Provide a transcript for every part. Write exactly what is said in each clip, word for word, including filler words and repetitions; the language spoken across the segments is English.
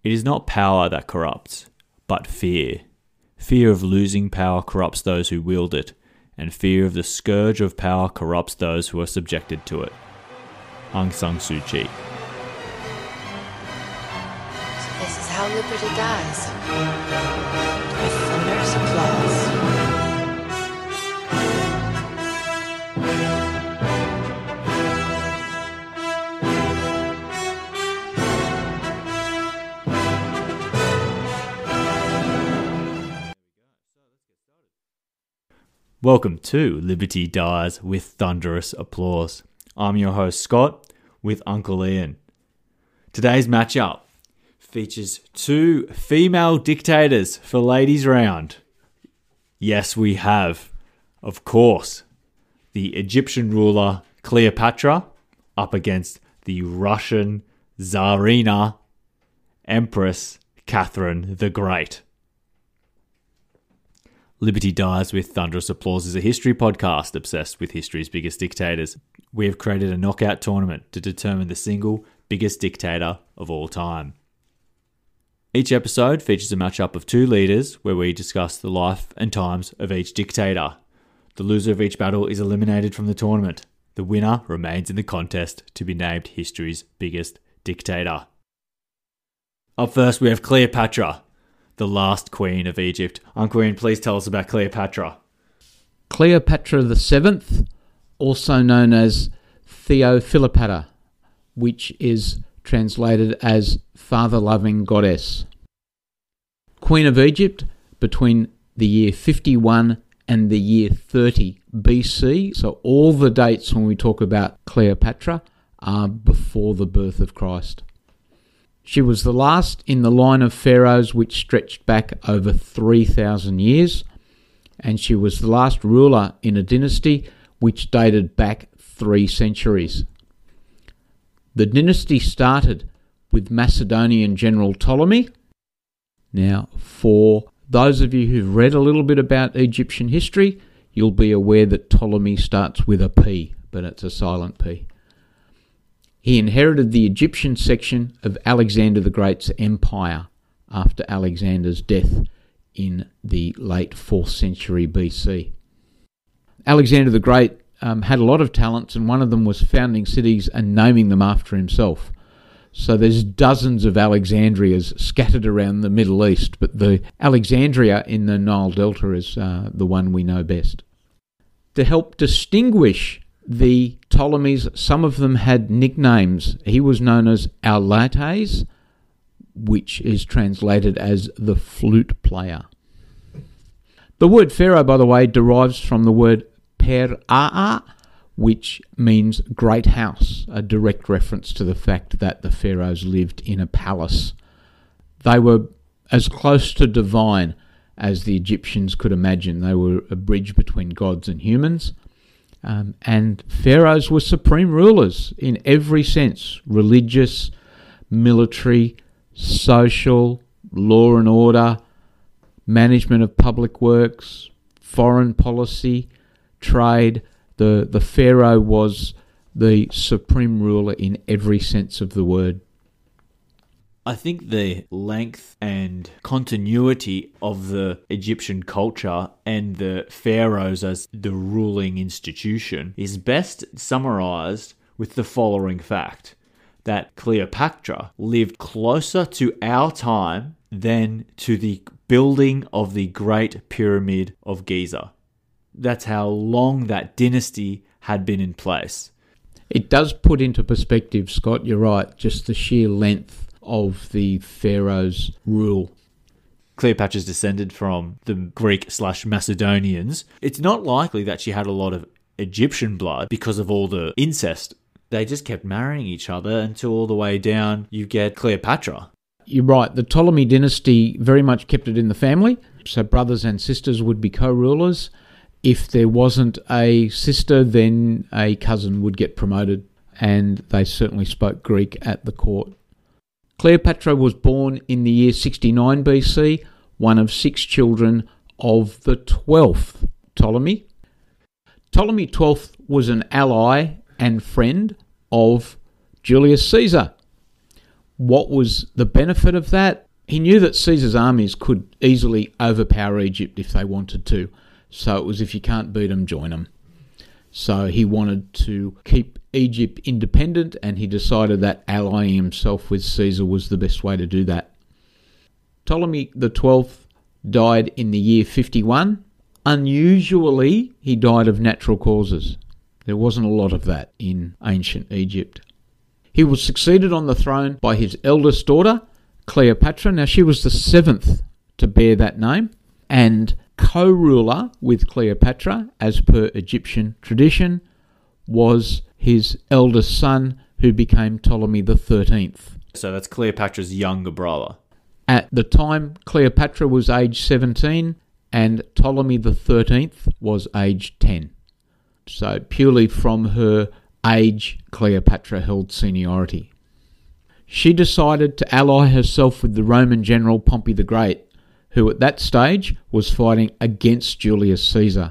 It is not power that corrupts, but fear. Fear of losing power corrupts those who wield it, and fear of the scourge of power corrupts those who are subjected to it. Aung San Suu Kyi. So this is how liberty dies. With thunderous applause. Welcome to Liberty Dies with Thunderous Applause. I'm your host Scott with Uncle Ian. Today's matchup features two female dictators for ladies round. Yes, we have, of course, the Egyptian ruler Cleopatra up against the Russian Tsarina Empress Catherine the Great. Liberty Dies with Thunderous Applause is a history podcast obsessed with history's biggest dictators. We have created a knockout tournament to determine the single biggest dictator of all time. Each episode features a matchup of two leaders where we discuss the life and times of each dictator. The loser of each battle is eliminated from the tournament. The winner remains in the contest to be named history's biggest dictator. Up first we have Cleopatra, the last queen of Egypt. Uncle Ian, please tell us about Cleopatra. Cleopatra the Seventh, also known as Theophilopatra, which is translated as father-loving goddess. Queen of Egypt between the year fifty-one and the year thirty B C. So all the dates when we talk about Cleopatra are before the birth of Christ. She was the last in the line of pharaohs which stretched back over three thousand years, and she was the last ruler in a dynasty which dated back three centuries. The dynasty started with Macedonian general Ptolemy. Now, for those of you who've read a little bit about Egyptian history, you'll be aware that Ptolemy starts with a P, but it's a silent P. He inherited the Egyptian section of Alexander the Great's empire after Alexander's death in the late fourth century B C. Alexander the Great um, had a lot of talents, and one of them was founding cities and naming them after himself. So there's dozens of Alexandrias scattered around the Middle East, but the Alexandria in the Nile Delta is uh, the one we know best. To help distinguish the Ptolemies, some of them had nicknames. He was known as Auletes, which is translated as the flute player. The word pharaoh, by the way, derives from the word per-aa, which means great house, a direct reference to the fact that the pharaohs lived in a palace. They were as close to divine as the Egyptians could imagine. They were a bridge between gods and humans. Um, and pharaohs were supreme rulers in every sense: religious, military, social, law and order, management of public works, foreign policy, trade. The, the pharaoh was the supreme ruler in every sense of the word. I think the length and continuity of the Egyptian culture and the pharaohs as the ruling institution is best summarized with the following fact: that Cleopatra lived closer to our time than to the building of the Great Pyramid of Giza. That's how long that dynasty had been in place. It does put into perspective, Scott, you're right, just the sheer length of the pharaoh's rule. Cleopatra's descended from the Greek slash Macedonians. It's not likely that she had a lot of Egyptian blood because of all the incest. They just kept marrying each other until all the way down you get Cleopatra. You're right, the Ptolemy dynasty very much kept it in the family, so brothers and sisters would be co-rulers. If there wasn't a sister, then a cousin would get promoted, and they certainly spoke Greek at the court. Cleopatra was born in the year sixty-nine B C, one of six children of the twelfth Ptolemy. Ptolemy the twelfth was an ally and friend of Julius Caesar. What was the benefit of that? He knew that Caesar's armies could easily overpower Egypt if they wanted to. So it was, if you can't beat them, join them. So he wanted to keep Egypt independent, and he decided that allying himself with Caesar was the best way to do that. Ptolemy the twelfth died in the year fifty-one. Unusually, he died of natural causes. There wasn't a lot of that in ancient Egypt. He was succeeded on the throne by his eldest daughter, Cleopatra. Now, she was the seventh to bear that name, and co-ruler with Cleopatra, as per Egyptian tradition, was his eldest son, who became Ptolemy the thirteenth. So that's Cleopatra's younger brother. At the time, Cleopatra was aged seventeen, and Ptolemy the thirteenth was aged ten. So purely from her age, Cleopatra held seniority. She decided to ally herself with the Roman general Pompey the Great, who at that stage was fighting against Julius Caesar.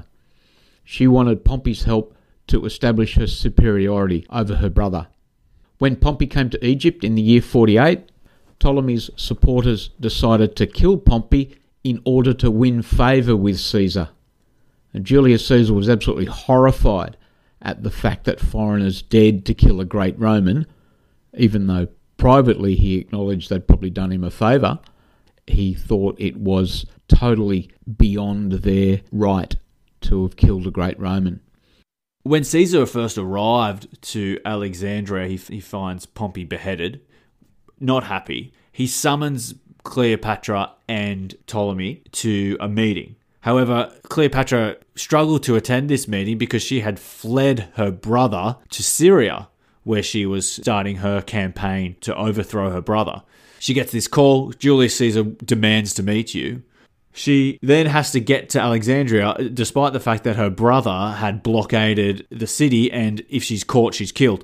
She wanted Pompey's help to establish her superiority over her brother. When Pompey came to Egypt in the year forty-eight, Ptolemy's supporters decided to kill Pompey in order to win favour with Caesar. And Julius Caesar was absolutely horrified at the fact that foreigners dared to kill a great Roman, even though privately he acknowledged they'd probably done him a favour. He thought it was totally beyond their right to have killed a great Roman. When Caesar first arrived to Alexandria, he, he finds Pompey beheaded. Not happy. He summons Cleopatra and Ptolemy to a meeting. However, Cleopatra struggled to attend this meeting because she had fled her brother to Syria, where she was starting her campaign to overthrow her brother. She gets this call, Julius Caesar demands to meet you. She then has to get to Alexandria, despite the fact that her brother had blockaded the city, and if she's caught, she's killed.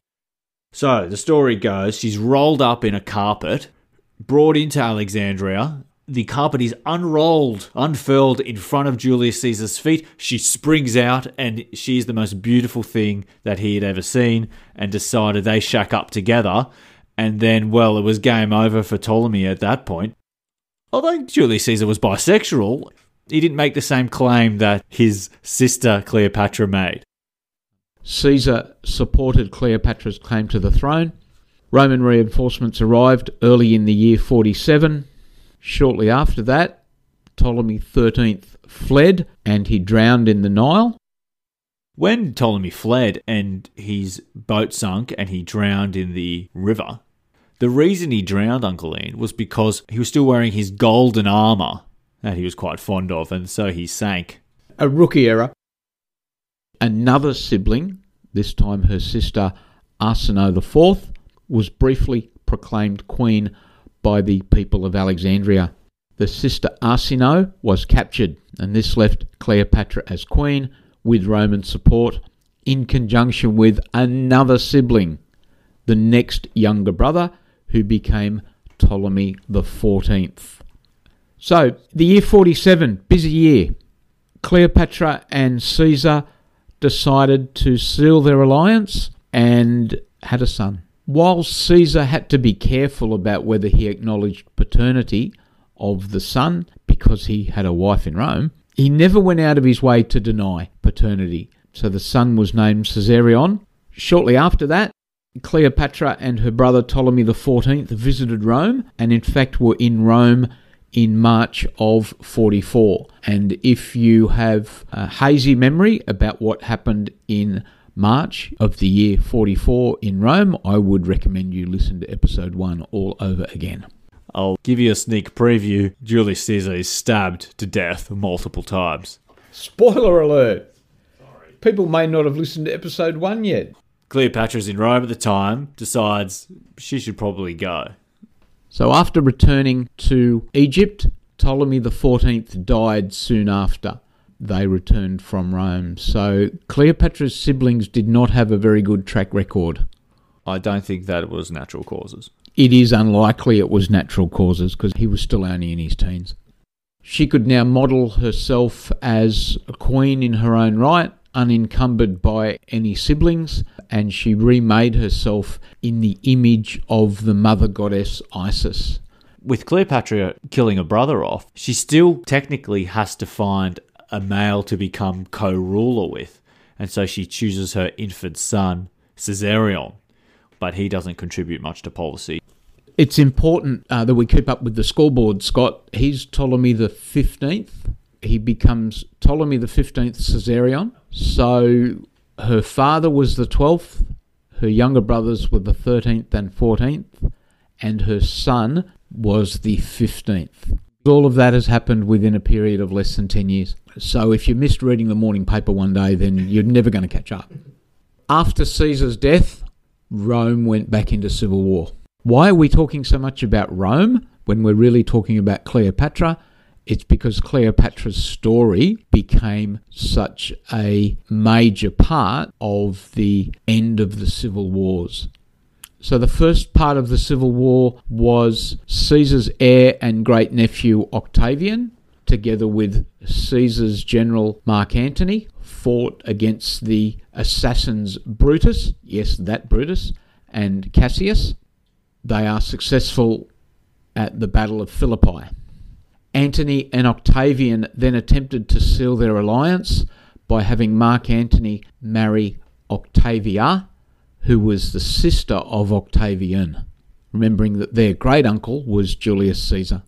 So, the story goes, she's rolled up in a carpet, brought into Alexandria. The carpet is unrolled, unfurled in front of Julius Caesar's feet. She springs out, and she's the most beautiful thing that he had ever seen, and decided they shack up together. And then, well, it was game over for Ptolemy at that point. Although Julius Caesar was bisexual, he didn't make the same claim that his sister Cleopatra made. Caesar supported Cleopatra's claim to the throne. Roman reinforcements arrived early in the year forty-seven. Shortly after that, Ptolemy the thirteenth fled and he drowned in the Nile. When Ptolemy fled and his boat sunk and he drowned in the river, the reason he drowned, Uncle Ian, was because he was still wearing his golden armour that he was quite fond of, and so he sank. A rookie error. Another sibling, this time her sister Arsinoe the fourth, was briefly proclaimed queen by the people of Alexandria. The sister Arsinoe was captured, and this left Cleopatra as queen with Roman support, in conjunction with another sibling, the next younger brother, who became Ptolemy the fourteenth. So, the year forty-seven, busy year. Cleopatra and Caesar decided to seal their alliance and had a son. While Caesar had to be careful about whether he acknowledged paternity of the son because he had a wife in Rome, he never went out of his way to deny paternity. So the son was named Caesarion. Shortly after that, Cleopatra and her brother Ptolemy the fourteenth visited Rome, and in fact were in Rome in March of forty-four. And if you have a hazy memory about what happened in March of the year forty-four in Rome, I would recommend you listen to episode one all over again. I'll give you a sneak preview. Julius Caesar is stabbed to death multiple times. Spoiler alert! Sorry. People may not have listened to episode one yet. Cleopatra's in Rome at the time, decides she should probably go. So after returning to Egypt, Ptolemy the fourteenth died soon after they returned from Rome. So Cleopatra's siblings did not have a very good track record. I don't think that it was natural causes. It is unlikely it was natural causes because he was still only in his teens. She could now model herself as a queen in her own right, unencumbered by any siblings, and she remade herself in the image of the mother goddess Isis. With Cleopatra killing a brother off, she still technically has to find a male to become co-ruler with, and so she chooses her infant son, Caesarion, but he doesn't contribute much to policy. It's important uh, that we keep up with the scoreboard, Scott. He's Ptolemy the fifteenth. He becomes Ptolemy the fifteenth Caesarion. So her father was the twelfth, her younger brothers were the thirteenth and fourteenth, and her son was the fifteenth. All of that has happened within a period of less than ten years. So if you missed reading the morning paper one day, then you're never going to catch up. After Caesar's death, Rome went back into civil war. Why are we talking so much about Rome when we're really talking about Cleopatra? It's because Cleopatra's story became such a major part of the end of the civil wars. So the first part of the civil war was Caesar's heir and great-nephew Octavian, together with Caesar's general Mark Antony, fought against the assassins Brutus, yes, that Brutus, and Cassius. They are successful at the Battle of Philippi. Antony and Octavian then attempted to seal their alliance by having Mark Antony marry Octavia, who was the sister of Octavian, remembering that their great-uncle was Julius Caesar.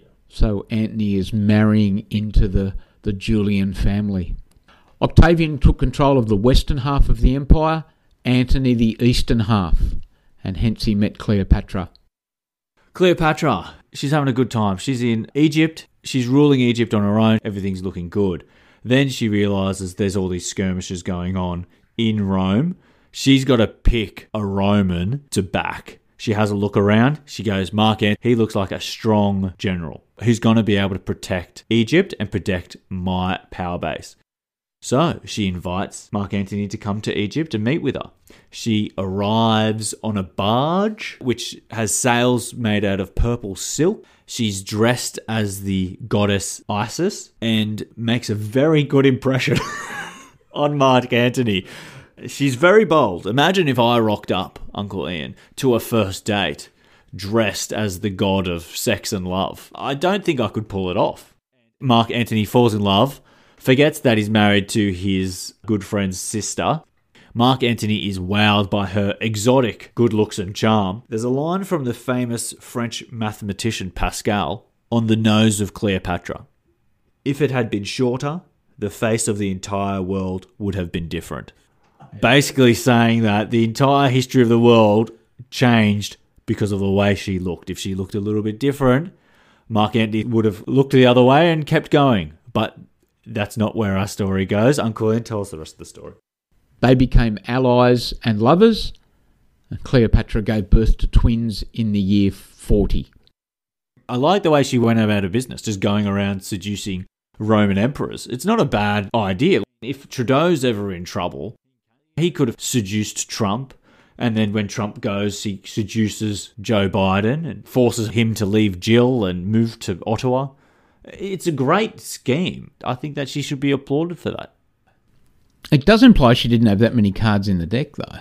So Antony is marrying into the, the Julian family. Octavian took control of the western half of the empire, Antony the eastern half, and hence he met Cleopatra. Cleopatra, she's having a good time. She's in Egypt. She's ruling Egypt on her own. Everything's looking good. Then she realises there's all these skirmishes going on in Rome. She's got to pick a Roman to back. She has a look around. She goes, Mark Antony, he looks like a strong general who's going to be able to protect Egypt and protect my power base. So she invites Mark Antony to come to Egypt and meet with her. She arrives on a barge which has sails made out of purple silk. She's dressed as the goddess Isis and makes a very good impression on Mark Antony. She's very bold. Imagine if I rocked up, Uncle Ian, to a first date dressed as the god of sex and love. I don't think I could pull it off. Mark Antony falls in love, forgets that he's married to his good friend's sister. Mark Antony is wowed by her exotic good looks and charm. There's a line from the famous French mathematician Pascal on the nose of Cleopatra. If it had been shorter, the face of the entire world would have been different. Basically saying that the entire history of the world changed because of the way she looked. If she looked a little bit different, Mark Antony would have looked the other way and kept going. But that's not where our story goes. Uncle Ian, tell us the rest of the story. They became allies and lovers. Cleopatra gave birth to twins in the year forty. I like the way she went about her business, just going around seducing Roman emperors. It's not a bad idea. If Trudeau's ever in trouble, he could have seduced Trump, and then when Trump goes, he seduces Joe Biden and forces him to leave Jill and move to Ottawa. It's a great scheme. I think that she should be applauded for that. It does imply she didn't have that many cards in the deck, though.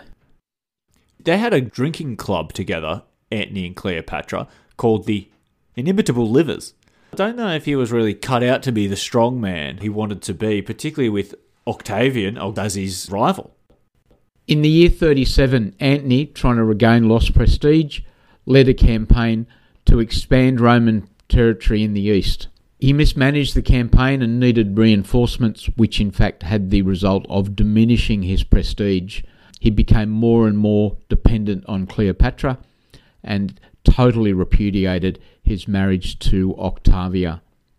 They had a drinking club together, Antony and Cleopatra, called the Inimitable Livers. I don't know if he was really cut out to be the strong man he wanted to be, particularly with Octavian as his rival. In the year thirty-seven, Antony, trying to regain lost prestige, led a campaign to expand Roman territory in the east. He mismanaged the campaign and needed reinforcements, which in fact had the result of diminishing his prestige. He became more and more dependent on Cleopatra and totally repudiated his marriage to Octavia.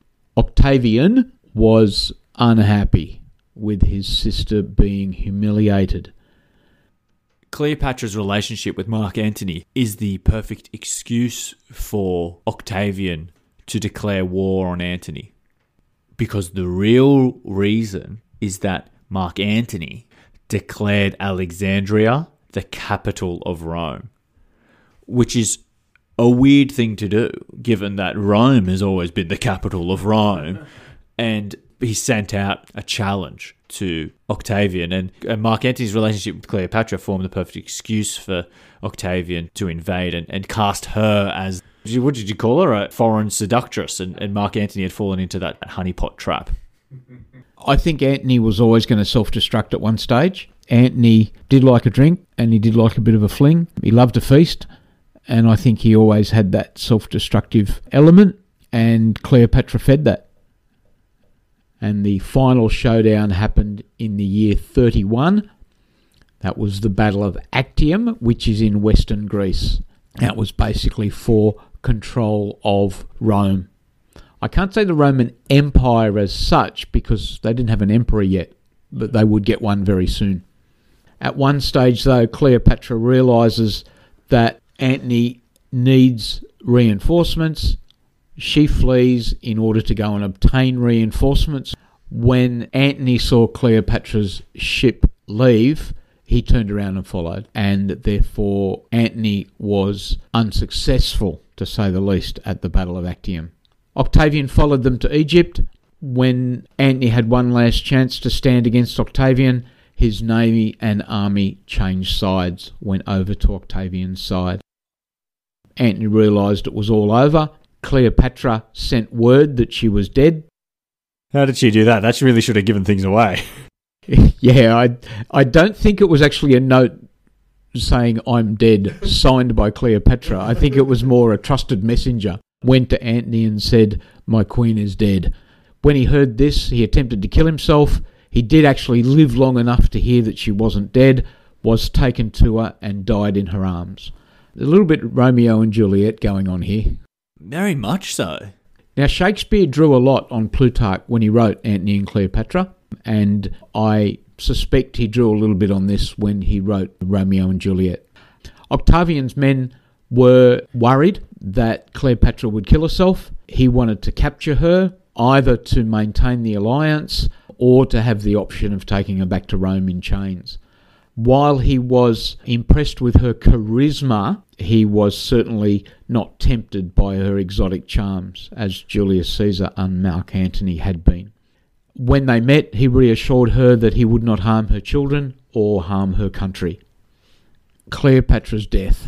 Octavian was unhappy with his sister being humiliated. Cleopatra's relationship with Mark Antony is the perfect excuse for Octavian to declare war on Antony. Because the real reason is that Mark Antony declared Alexandria the capital of Rome, which is a weird thing to do, given that Rome has always been the capital of Rome. And he sent out a challenge to Octavian, and, and Mark Antony's relationship with Cleopatra formed the perfect excuse for Octavian to invade and, and cast her as, what did you call her, a foreign seductress, and, and Mark Antony had fallen into that honeypot trap. I think Antony was always going to self-destruct at one stage. Antony did like a drink, and he did like a bit of a fling. He loved a feast, and I think he always had that self-destructive element, and Cleopatra fed that. And the final showdown happened in the year thirty-one. That was the Battle of Actium, which is in western Greece. That was basically for control of Rome. I can't say the Roman Empire as such because they didn't have an emperor yet, but they would get one very soon. At one stage, though, Cleopatra realises that Antony needs reinforcements. She flees in order to go and obtain reinforcements. When Antony saw Cleopatra's ship leave, he turned around and followed, and therefore Antony was unsuccessful, to say the least, at the Battle of Actium. Octavian followed them to Egypt. When Antony had one last chance to stand against Octavian, his navy and army changed sides, went over to Octavian's side. Antony realised it was all over. Cleopatra sent word that she was dead. How did she do that? That really should have given things away. Yeah, I I don't think it was actually a note saying I'm dead signed by Cleopatra. I think it was more a trusted messenger went to Antony and said, my queen is dead. When he heard this, he attempted to kill himself. He did actually live long enough to hear that she wasn't dead, was taken to her and died in her arms. A little bit Romeo and Juliet going on here. Very much so. Now, Shakespeare drew a lot on Plutarch when he wrote Antony and Cleopatra, and I suspect he drew a little bit on this when he wrote Romeo and Juliet. Octavian's men were worried that Cleopatra would kill herself. He wanted to capture her, either to maintain the alliance or to have the option of taking her back to Rome in chains. While he was impressed with her charisma, he was certainly not tempted by her exotic charms, as Julius Caesar and Mark Antony had been. When they met, he reassured her that he would not harm her children or harm her country. Cleopatra's death.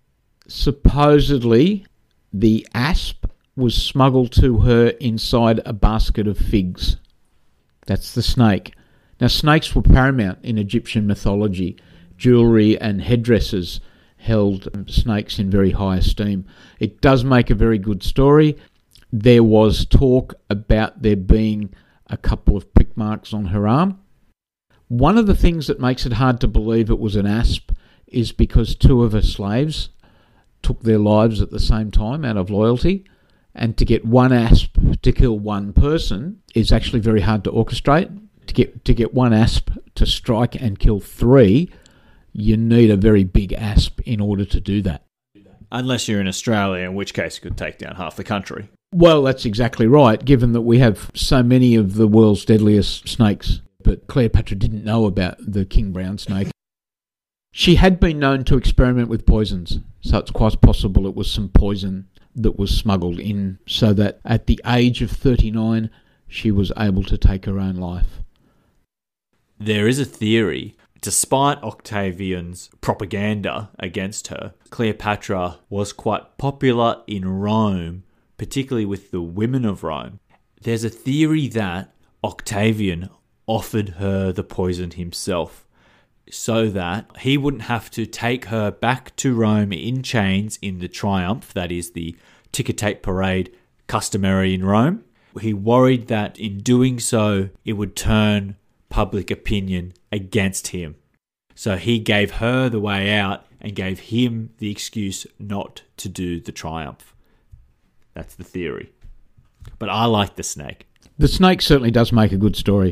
Supposedly, the asp was smuggled to her inside a basket of figs. That's the snake. Now, snakes were paramount in Egyptian mythology. Jewellery and headdresses held snakes in very high esteem. It does make a very good story. There was talk about there being a couple of prick marks on her arm. One of the things that makes it hard to believe it was an asp is because two of her slaves took their lives at the same time out of loyalty, and to get one asp to kill one person is actually very hard to orchestrate. To get to get one asp to strike and kill three, you need a very big asp in order to do that. Unless you're in Australia, in which case it could take down half the country. Well, that's exactly right, given that we have so many of the world's deadliest snakes. But Cleopatra didn't know about the king brown snake. She had been known to experiment with poisons, so it's quite possible it was some poison that was smuggled in, so that at the age of thirty-nine, she was able to take her own life. There is a theory, despite Octavian's propaganda against her, Cleopatra was quite popular in Rome, particularly with the women of Rome. There's a theory that Octavian offered her the poison himself, so that he wouldn't have to take her back to Rome in chains in the triumph, that is the ticker tape parade customary in Rome. He worried that in doing so, it would turn public opinion against him. So he gave her the way out and gave him the excuse not to do the triumph. That's the theory. But I like the snake. The snake certainly does make a good story.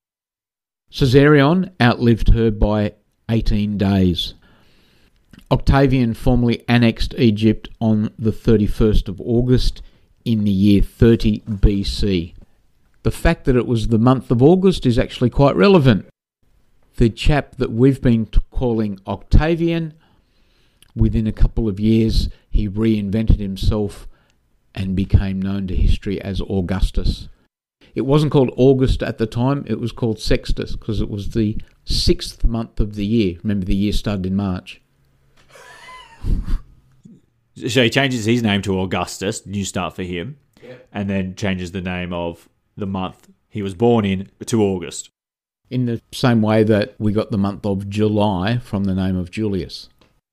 Caesarion outlived her by eighteen days. Octavian formally annexed Egypt on the thirty-first of August in the year thirty B C. The fact that it was the month of August is actually quite relevant. The chap that we've been calling Octavian, within a couple of years, he reinvented himself and became known to history as Augustus. It wasn't called August at the time, it was called Sextus because it was the sixth month of the year. Remember, the year started in March. So he changes his name to Augustus, new start for him, yep. And then changes the name of the month he was born in to August. In the same way that we got the month of July from the name of Julius.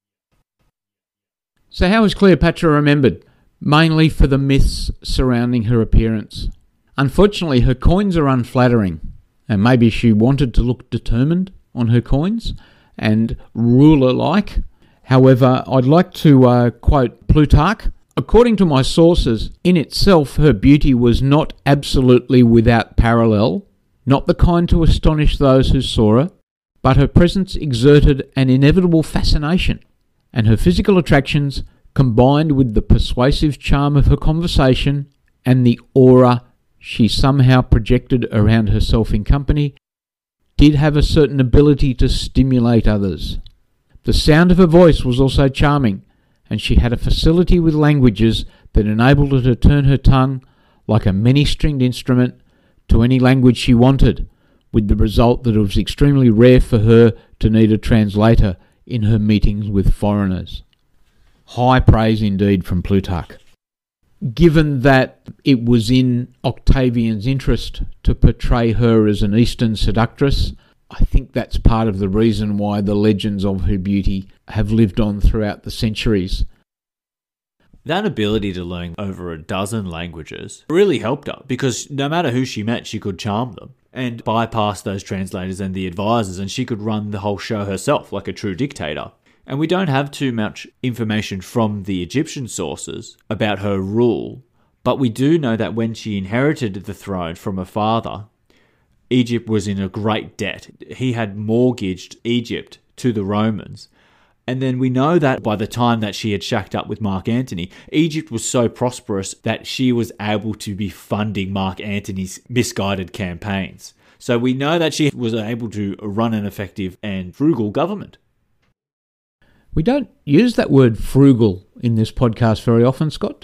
So how is Cleopatra remembered? Mainly for the myths surrounding her appearance. Unfortunately, her coins are unflattering, and maybe she wanted to look determined on her coins and ruler-like. However, I'd like to uh, quote Plutarch. According to my sources, in itself her beauty was not absolutely without parallel, not the kind to astonish those who saw her, but her presence exerted an inevitable fascination, and her physical attractions, combined with the persuasive charm of her conversation and the aura she somehow projected around herself in company, did have a certain ability to stimulate others. The sound of her voice was also charming, and she had a facility with languages that enabled her to turn her tongue, like a many-stringed instrument, to any language she wanted, with the result that it was extremely rare for her to need a translator in her meetings with foreigners. High praise indeed from Plutarch. Given that it was in Octavian's interest to portray her as an Eastern seductress, I think that's part of the reason why the legends of her beauty have lived on throughout the centuries. That ability to learn over a dozen languages really helped her, because no matter who she met, she could charm them and bypass those translators and the advisors, and she could run the whole show herself like a true dictator. And we don't have too much information from the Egyptian sources about her rule, but we do know that when she inherited the throne from her father, Egypt was in a great debt. He had mortgaged Egypt to the Romans. And then we know that by the time that she had shacked up with Mark Antony, Egypt was so prosperous that she was able to be funding Mark Antony's misguided campaigns. So we know that she was able to run an effective and frugal government. We don't use that word frugal in this podcast very often, Scott.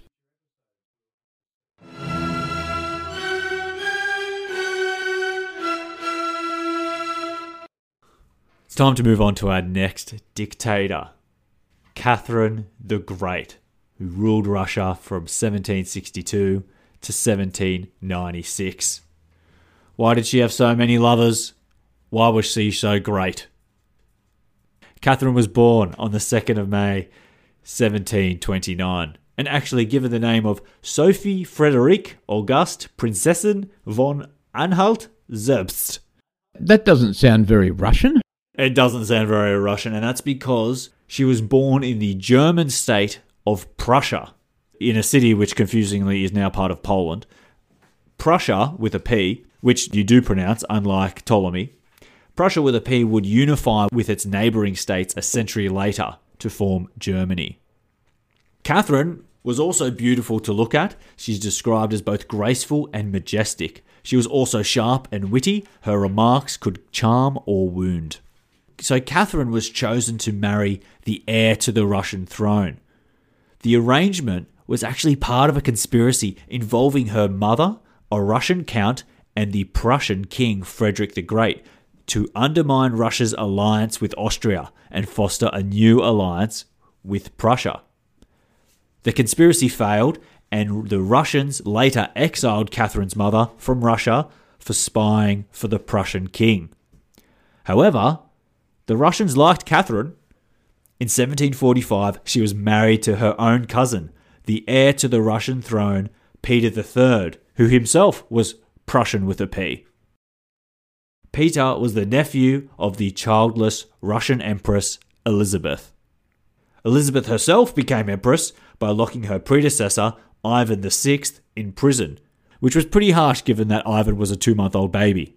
It's time to move on to our next dictator, Catherine the Great, who ruled Russia from seventeen sixty-two to seventeen ninety-six. Why did she have so many lovers? Why was she so great? Catherine was born on the second of May, seventeen twenty-nine, and actually given the name of Sophie Friederike Auguste Prinzessin von Anhalt-Zerbst. That doesn't sound very Russian. It doesn't sound very Russian, and that's because she was born in the German state of Prussia, in a city which confusingly is now part of Poland. Prussia, with a P, which you do pronounce, unlike Ptolemy. Prussia with a P would unify with its neighbouring states a century later to form Germany. Catherine was also beautiful to look at. She's described as both graceful and majestic. She was also sharp and witty. Her remarks could charm or wound. So Catherine was chosen to marry the heir to the Russian throne. The arrangement was actually part of a conspiracy involving her mother, a Russian count, and the Prussian king Frederick the Great to undermine Russia's alliance with Austria and foster a new alliance with Prussia. The conspiracy failed, and the Russians later exiled Catherine's mother from Russia for spying for the Prussian king. However, the Russians liked Catherine. In seventeen forty-five, she was married to her own cousin, the heir to the Russian throne, Peter the Third, who himself was Prussian with a P. Peter was the nephew of the childless Russian Empress Elizabeth. Elizabeth herself became empress by locking her predecessor, Ivan the Sixth, in prison, which was pretty harsh given that Ivan was a two-month-old baby.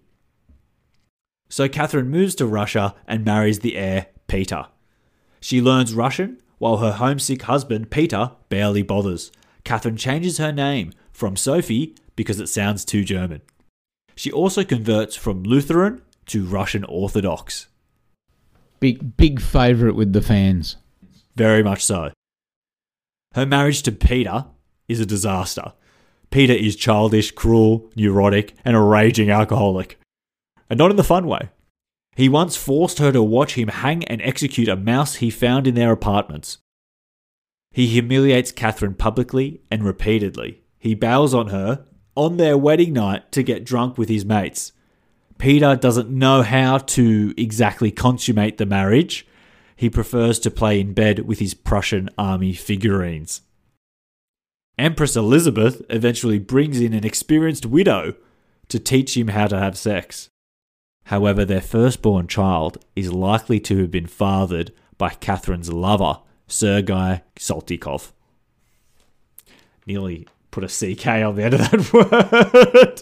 So Catherine moves to Russia and marries the heir, Peter. She learns Russian, while her homesick husband, Peter, barely bothers. Catherine changes her name from Sophie because it sounds too German. She also converts from Lutheran to Russian Orthodox. Big, big favourite with the fans. Very much so. Her marriage to Peter is a disaster. Peter is childish, cruel, neurotic, and a raging alcoholic. And not in the fun way. He once forced her to watch him hang and execute a mouse he found in their apartments. He humiliates Catherine publicly and repeatedly. He bails on her on their wedding night to get drunk with his mates. Peter doesn't know how to exactly consummate the marriage. He prefers to play in bed with his Prussian army figurines. Empress Elizabeth eventually brings in an experienced widow to teach him how to have sex. However, their firstborn child is likely to have been fathered by Catherine's lover, Sergei Saltykov. Nearly put a C K on the end of that word.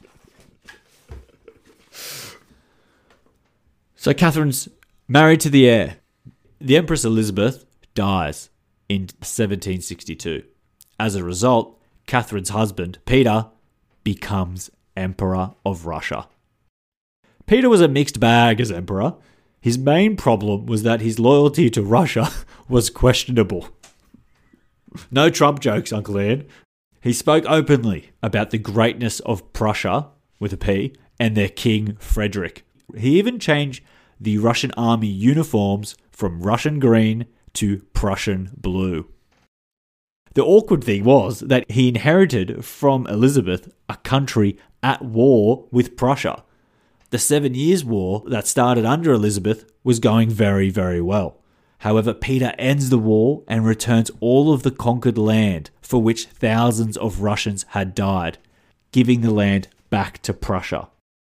So Catherine's married to the heir. The Empress Elizabeth dies in seventeen sixty-two. As a result, Catherine's husband, Peter, becomes Emperor of Russia. Peter was a mixed bag as emperor. His main problem was that his loyalty to Russia was questionable. No Trump jokes, Uncle Ian. He spoke openly about the greatness of Prussia, with a P, and their king, Frederick. He even changed the Russian army uniforms from Russian green to Prussian blue. The awkward thing was that he inherited from Elizabeth a country at war with Prussia. The Seven Years' War that started under Elizabeth was going very, very well. However, Peter ends the war and returns all of the conquered land for which thousands of Russians had died, giving the land back to Prussia.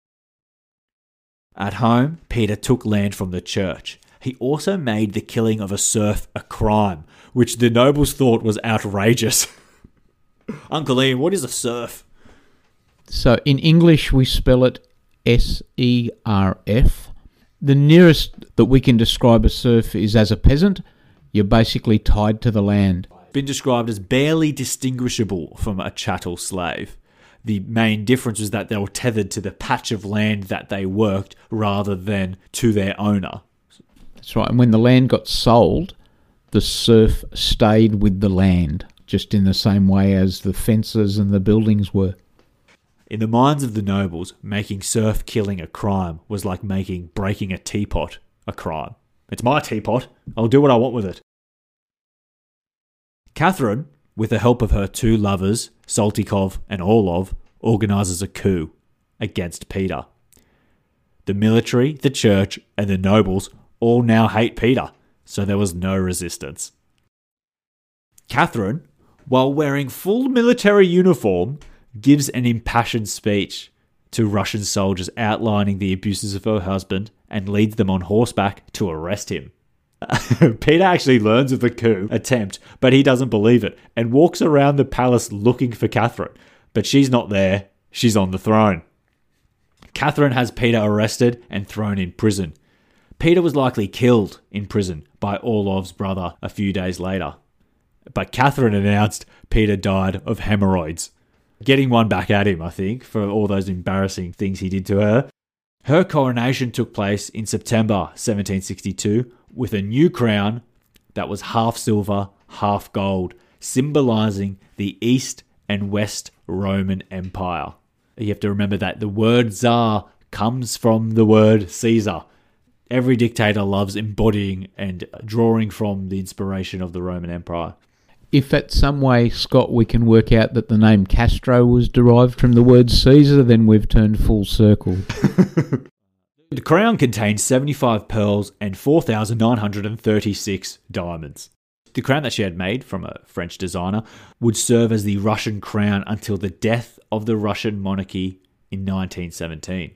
At home, Peter took land from the church. He also made the killing of a serf a crime, which the nobles thought was outrageous. Uncle Ian, what is a serf? So in English we spell it S E R F. The nearest that we can describe a serf is as a peasant. You're basically tied to the land. Been described as barely distinguishable from a chattel slave. The main difference was that they were tethered to the patch of land that they worked rather than to their owner. That's right. And when the land got sold, the serf stayed with the land, just in the same way as the fences and the buildings were. In the minds of the nobles, making serf killing a crime was like making breaking a teapot a crime. It's my teapot. I'll do what I want with it. Catherine, with the help of her two lovers, Saltykov and Orlov, organises a coup against Peter. The military, the church, and the nobles all now hate Peter, so there was no resistance. Catherine, while wearing full military uniform, gives an impassioned speech to Russian soldiers outlining the abuses of her husband and leads them on horseback to arrest him. Peter actually learns of the coup attempt, but he doesn't believe it and walks around the palace looking for Catherine. But she's not there. She's on the throne. Catherine has Peter arrested and thrown in prison. Peter was likely killed in prison by Orlov's brother a few days later. But Catherine announced Peter died of hemorrhoids. Getting one back at him, I think, for all those embarrassing things he did to her. Her coronation took place in September seventeen sixty-two with a new crown that was half silver, half gold, symbolising the East and West Roman Empire. You have to remember that the word Tsar comes from the word Caesar. Every dictator loves embodying and drawing from the inspiration of the Roman Empire. If at some way, Scott, we can work out that the name Castro was derived from the word Caesar, then we've turned full circle. The crown contained seventy-five pearls and four thousand nine hundred thirty-six diamonds. The crown that she had made from a French designer would serve as the Russian crown until the death of the Russian monarchy in nineteen seventeen.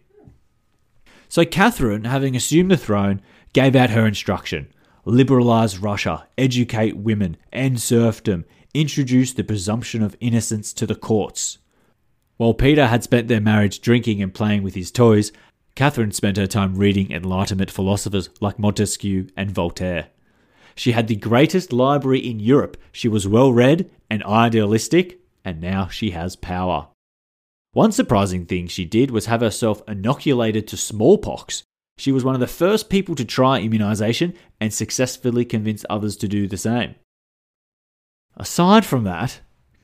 So Catherine, having assumed the throne, gave out her instruction. Liberalise Russia, educate women, end serfdom, introduce the presumption of innocence to the courts. While Peter had spent their marriage drinking and playing with his toys, Catherine spent her time reading Enlightenment philosophers like Montesquieu and Voltaire. She had the greatest library in Europe. She was well read and idealistic, and now she has power. One surprising thing she did was have herself inoculated to smallpox. She was one of the first people to try immunisation and successfully convince others to do the same. Aside from that,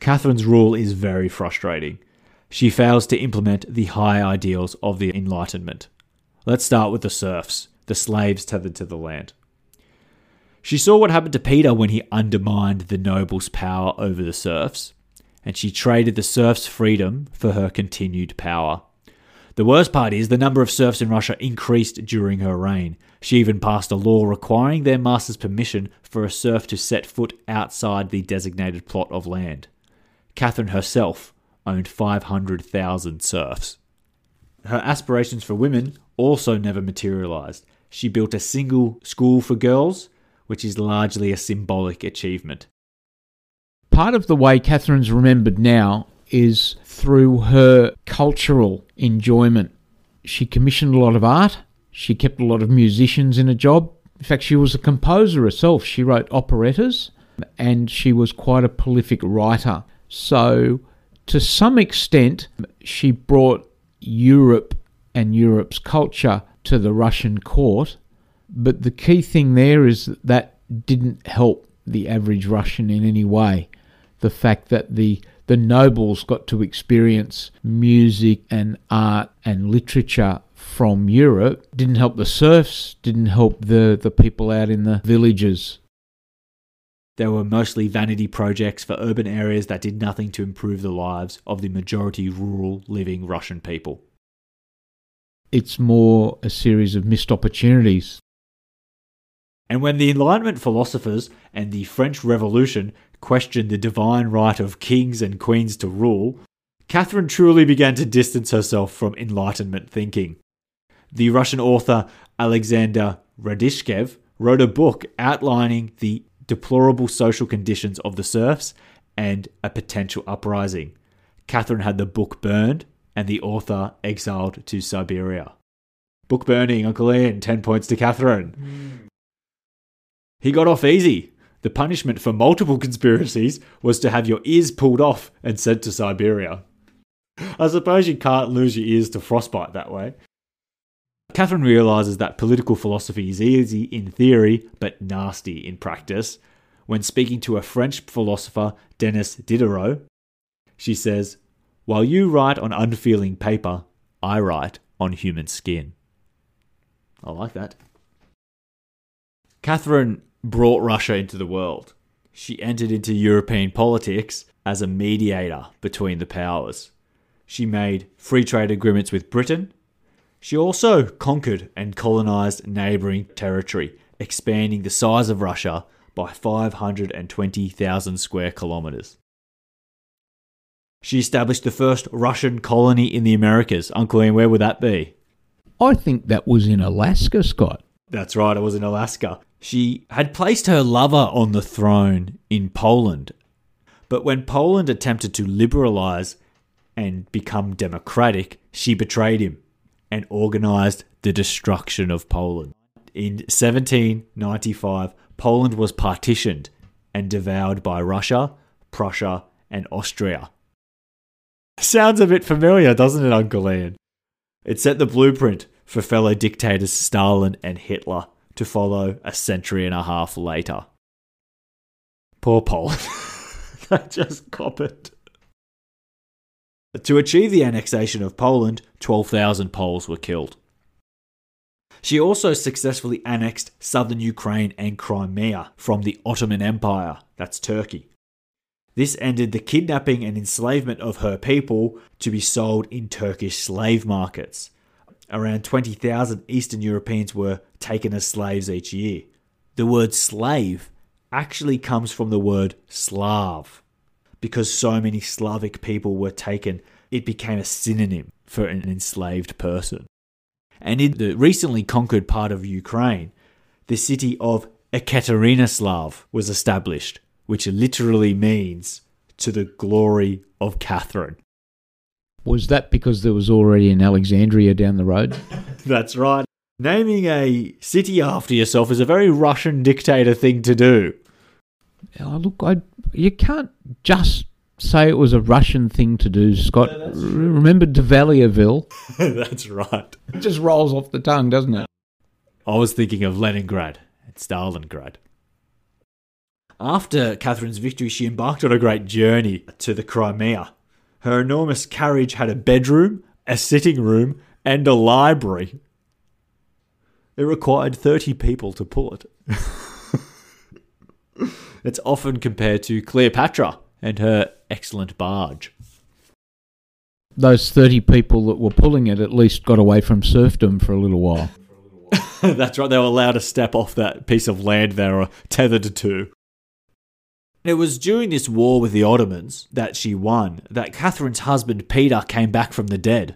Catherine's rule is very frustrating. She fails to implement the high ideals of the Enlightenment. Let's start with the serfs, the slaves tethered to the land. She saw what happened to Peter when he undermined the nobles' power over the serfs, and she traded the serfs' freedom for her continued power. The worst part is the number of serfs in Russia increased during her reign. She even passed a law requiring their master's permission for a serf to set foot outside the designated plot of land. Catherine herself owned five hundred thousand serfs. Her aspirations for women also never materialised. She built a single school for girls, which is largely a symbolic achievement. Part of the way Catherine's remembered now is through her cultural enjoyment. She commissioned a lot of art. She kept a lot of musicians in a job. In fact, she was a composer herself. She wrote operettas, and she was quite a prolific writer. So, to some extent, she brought Europe and Europe's culture to the Russian court. But the key thing there is that that didn't help the average Russian in any way. The fact that the the nobles got to experience music and art and literature from Europe didn't help the serfs, didn't help the, the people out in the villages. There were mostly vanity projects for urban areas that did nothing to improve the lives of the majority rural living Russian people. It's more a series of missed opportunities. And when the Enlightenment philosophers and the French Revolution questioned the divine right of kings and queens to rule, Catherine truly began to distance herself from Enlightenment thinking. The Russian author Alexander Radishchev wrote a book outlining the deplorable social conditions of the serfs and a potential uprising. Catherine had the book burned and the author exiled to Siberia. Book burning, Uncle Ian, ten points to Catherine. Mm. He got off easy. The punishment for multiple conspiracies was to have your ears pulled off and sent to Siberia. I suppose you can't lose your ears to frostbite that way. Catherine realises that political philosophy is easy in theory, but nasty in practice. When speaking to a French philosopher, Denis Diderot, she says, "While you write on unfeeling paper, I write on human skin." I like that. Catherine brought Russia into the world. She entered into European politics as a mediator between the powers. She made free trade agreements with Britain. She also conquered and colonized neighboring territory, expanding the size of Russia by five hundred twenty thousand square kilometers. She established the first Russian colony in the Americas. Uncle Ian, where would that be? I think that was in Alaska, Scott. That's right, it was in Alaska. She had placed her lover on the throne in Poland. But when Poland attempted to liberalise and become democratic, she betrayed him and organised the destruction of Poland. In seventeen ninety-five, Poland was partitioned and devoured by Russia, Prussia and Austria. Sounds a bit familiar, doesn't it, Uncle Ian? It set the blueprint for fellow dictators Stalin and Hitler to follow a century and a half later. Poor Poland. They just cop it. To achieve the annexation of Poland, twelve thousand Poles were killed. She also successfully annexed southern Ukraine and Crimea from the Ottoman Empire, that's Turkey. This ended the kidnapping and enslavement of her people to be sold in Turkish slave markets. Around twenty thousand Eastern Europeans were taken as slaves each year. The word slave actually comes from the word Slav. Because so many Slavic people were taken, it became a synonym for an enslaved person. And in the recently conquered part of Ukraine, the city of Ekaterinoslav was established, which literally means to the glory of Catherine. Was that because there was already an Alexandria down the road? That's right. Naming a city after yourself is a very Russian dictator thing to do. Oh, look, I, you can't just say it was a Russian thing to do, Scott. No, that's Remember Devaliaville? That's right. It just rolls off the tongue, doesn't it? I was thinking of Leningrad and Stalingrad. After Catherine's victory, she embarked on a great journey to the Crimea. Her enormous carriage had a bedroom, a sitting room, and a library. It required thirty people to pull it. It's often compared to Cleopatra and her excellent barge. Those thirty people that were pulling it at least got away from serfdom for a little while. That's right, they were allowed to step off that piece of land they were tethered to. It was during this war with the Ottomans that she won that Catherine's husband Peter came back from the dead.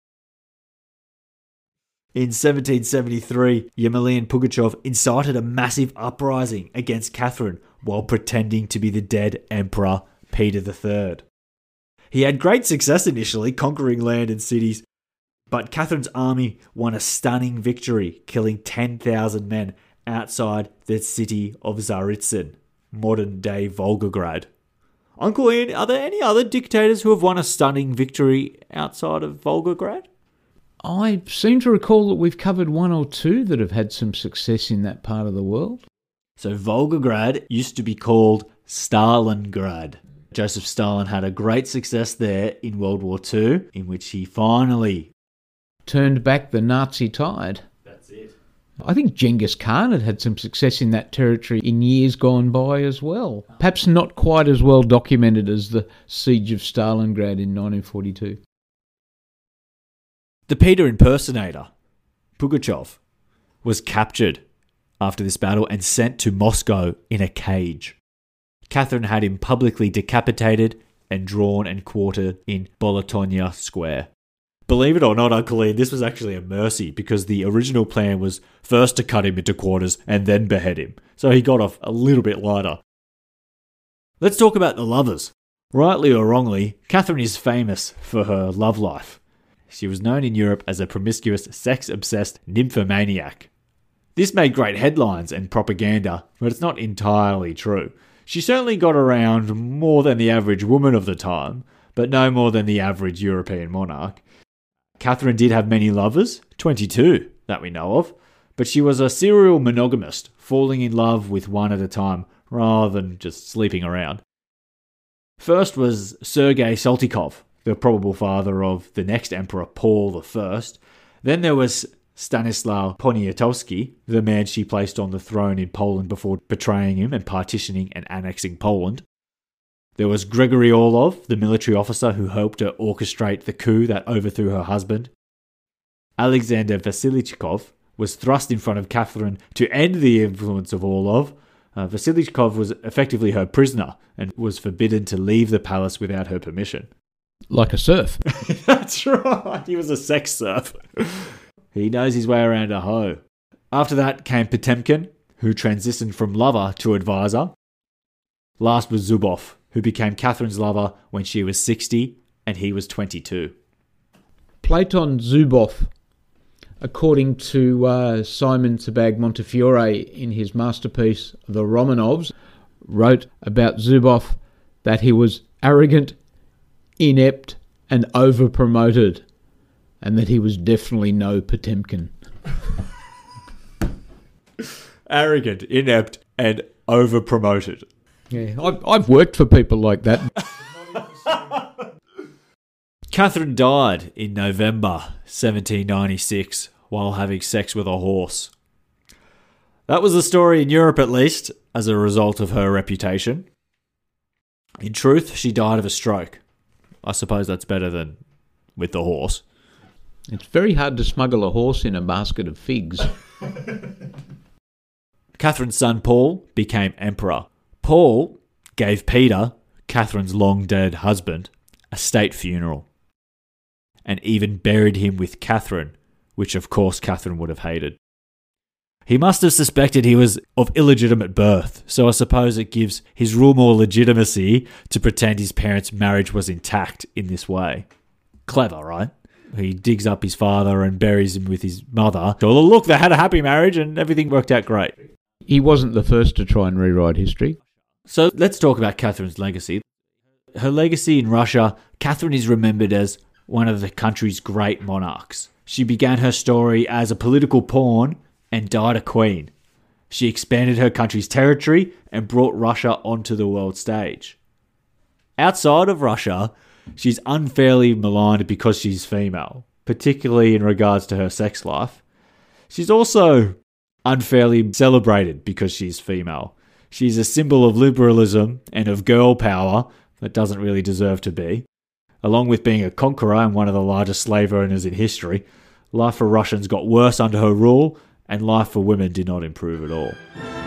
In seventeen seventy-three, Yemelyan Pugachev incited a massive uprising against Catherine while pretending to be the dead Emperor Peter the Third. He had great success initially, conquering land and cities, but Catherine's army won a stunning victory, killing ten thousand men outside the city of Tsaritsyn, modern-day Volgograd. Uncle Ian, are there any other dictators who have won a stunning victory outside of Volgograd? I seem to recall that we've covered one or two that have had some success in that part of the world. So Volgograd used to be called Stalingrad. Joseph Stalin had a great success there in World War Two, in which he finally turned back the Nazi tide. That's it. I think Genghis Khan had had some success in that territory in years gone by as well. Perhaps not quite as well documented as the siege of Stalingrad in nineteen forty-two. The Peter impersonator, Pugachev, was captured after this battle and sent to Moscow in a cage. Catherine had him publicly decapitated and drawn and quartered in Bolotaya Square. Believe it or not, Uncle Ian, this was actually a mercy because the original plan was first to cut him into quarters and then behead him. So he got off a little bit lighter. Let's talk about the lovers. Rightly or wrongly, Catherine is famous for her love life. She was known in Europe as a promiscuous, sex-obsessed nymphomaniac. This made great headlines and propaganda, but it's not entirely true. She certainly got around more than the average woman of the time, but no more than the average European monarch. Catherine did have many lovers, twenty-two that we know of, but she was a serial monogamist, falling in love with one at a time rather than just sleeping around. First was Sergei Saltykov, the probable father of the next emperor, Paul the First. Then there was Stanislaw Poniatowski, the man she placed on the throne in Poland before betraying him and partitioning and annexing Poland. There was Gregory Orlov, the military officer who helped her orchestrate the coup that overthrew her husband. Alexander Vasilichkov was thrust in front of Catherine to end the influence of Orlov. Uh, Vasilichkov was effectively her prisoner and was forbidden to leave the palace without her permission. Like a serf. That's right. He was a sex serf. He knows his way around a hoe. After that came Potemkin, who transitioned from lover to advisor. Last was Zubov, who became Catherine's lover when she was sixty and he was twenty-two. Platon Zubov, according to uh, Simon Sebag Montefiore in his masterpiece The Romanovs, wrote about Zubov that he was arrogant, inept and over-promoted, and that he was definitely no Potemkin. Arrogant, inept and over-promoted. Yeah, I've, I've worked for people like that. Catherine died in November seventeen ninety-six while having sex with a horse. That was the story in Europe, at least, as a result of her reputation. In truth, she died of a stroke. I suppose that's better than with the horse. It's very hard to smuggle a horse in a basket of figs. Catherine's son Paul became emperor. Paul gave Peter, Catherine's long-dead husband, a state funeral, and even buried him with Catherine, which of course Catherine would have hated. He must have suspected he was of illegitimate birth, so I suppose it gives his rule more legitimacy to pretend his parents' marriage was intact in this way. Clever, right? He digs up his father and buries him with his mother. So, look, they had a happy marriage and everything worked out great. He wasn't the first to try and rewrite history. So let's talk about Catherine's legacy. Her legacy in Russia, Catherine is remembered as one of the country's great monarchs. She began her story as a political pawn and died a queen. She expanded her country's territory and brought Russia onto the world stage. Outside of Russia, she's unfairly maligned because she's female, particularly in regards to her sex life. She's also unfairly celebrated because she's female. She's a symbol of liberalism and of girl power that doesn't really deserve to be. Along with being a conqueror and one of the largest slave owners in history, life for Russians got worse under her rule, and life for women did not improve at all.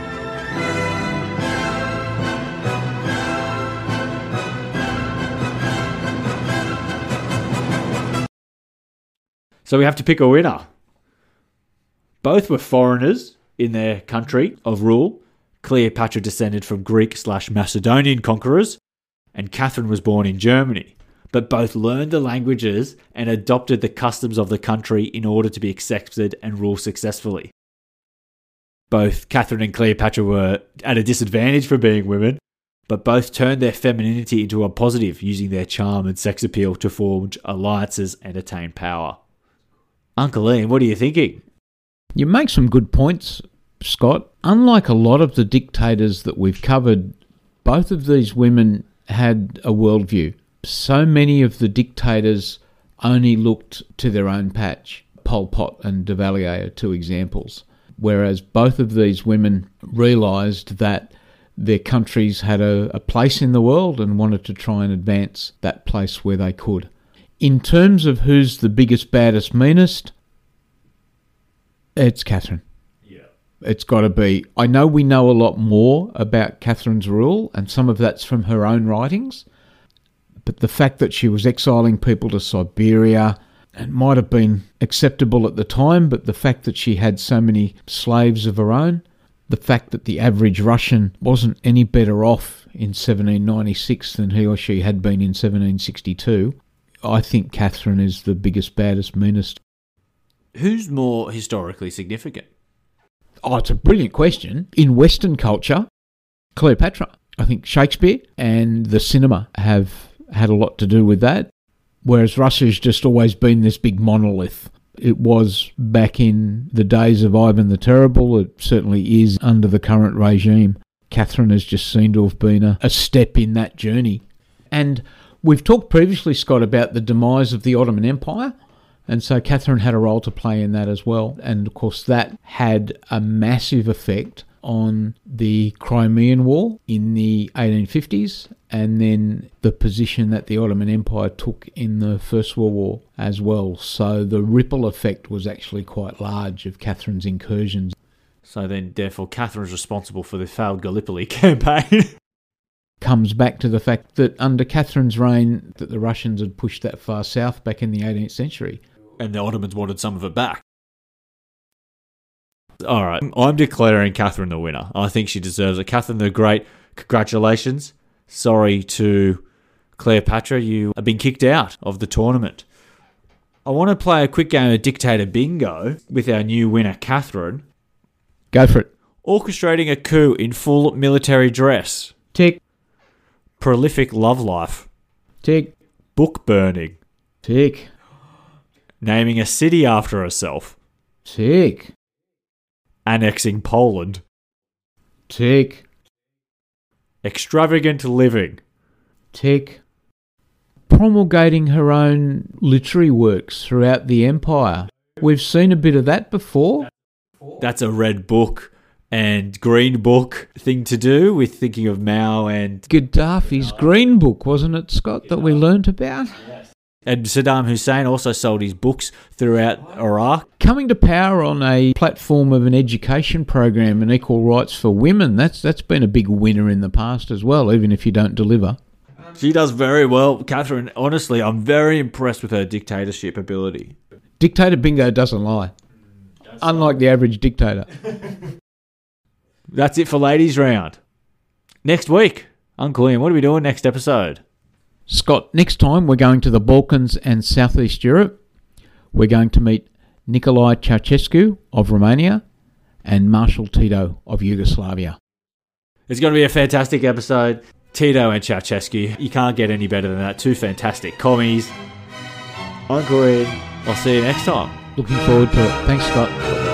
So we have to pick a winner. Both were foreigners in their country of rule. Cleopatra descended from Greek slash Macedonian conquerors, and Catherine was born in Germany. But both learned the languages and adopted the customs of the country in order to be accepted and rule successfully. Both Catherine and Cleopatra were at a disadvantage for being women, but both turned their femininity into a positive, using their charm and sex appeal to forge alliances and attain power. Uncle Ian, what are you thinking? You make some good points, Scott. Unlike a lot of the dictators that we've covered, both of these women had a worldview. So many of the dictators only looked to their own patch. Pol Pot and Duvalier are two examples. Whereas both of these women realised that their countries had a, a place in the world and wanted to try and advance that place where they could. In terms of who's the biggest, baddest, meanest, it's Catherine. Yeah. It's got to be. I know we know a lot more about Catherine's rule, and some of that's from her own writings, but the fact that she was exiling people to Siberia, it might have been acceptable at the time, but the fact that she had so many slaves of her own, the fact that the average Russian wasn't any better off in seventeen ninety-six than he or she had been in seventeen sixty-two, I think Catherine is the biggest, baddest, meanest. Who's more historically significant? Oh, it's a brilliant question. In Western culture, Cleopatra. I think Shakespeare and the cinema have had a lot to do with that, whereas Russia's just always been this big monolith. It was back in the days of Ivan the Terrible. It certainly is under the current regime. Catherine has just seemed to have been a, a step in that journey. And we've talked previously, Scott, about the demise of the Ottoman Empire, and so Catherine had a role to play in that as well. And of course that had a massive effect on the Crimean War in the eighteen fifties, and then the position that the Ottoman Empire took in the First World War as well. So the ripple effect was actually quite large of Catherine's incursions. So then, therefore, Catherine's responsible for the failed Gallipoli campaign. Comes back to the fact that under Catherine's reign, that the Russians had pushed that far south back in the eighteenth century. And the Ottomans wanted some of it back. All right, I'm declaring Catherine the winner. I think she deserves it. Catherine the Great, congratulations. Sorry to Cleopatra, you have been kicked out of the tournament. I want to play a quick game of Dictator Bingo with our new winner, Catherine. Go for it. Orchestrating a coup in full military dress. Tick. Prolific love life. Tick. Book burning. Tick. Naming a city after herself. Tick. Annexing Poland. Tick. Extravagant living. Tick. Promulgating her own literary works throughout the empire. We've seen a bit of that before. That's a red book and green book thing to do with thinking of Mao and Gaddafi's green book, wasn't it, Scott, that we learnt about? And Saddam Hussein also sold his books throughout Iraq. Coming to power on a platform of an education program and equal rights for women, that's that's been a big winner in the past as well, even if you don't deliver. She does very well. Catherine, honestly, I'm very impressed with her dictatorship ability. Dictator Bingo doesn't lie. Unlike the average dictator. That's it for Ladies Round. Next week, Uncle Ian, what are we doing next episode? Scott, next time we're going to the Balkans and Southeast Europe. We're going to meet Nicolae Ceausescu of Romania and Marshal Tito of Yugoslavia. It's going to be a fantastic episode. Tito and Ceausescu, you can't get any better than that. Two fantastic commies. Uncle Ian, I'll see you next time. Looking forward to it. Thanks, Scott.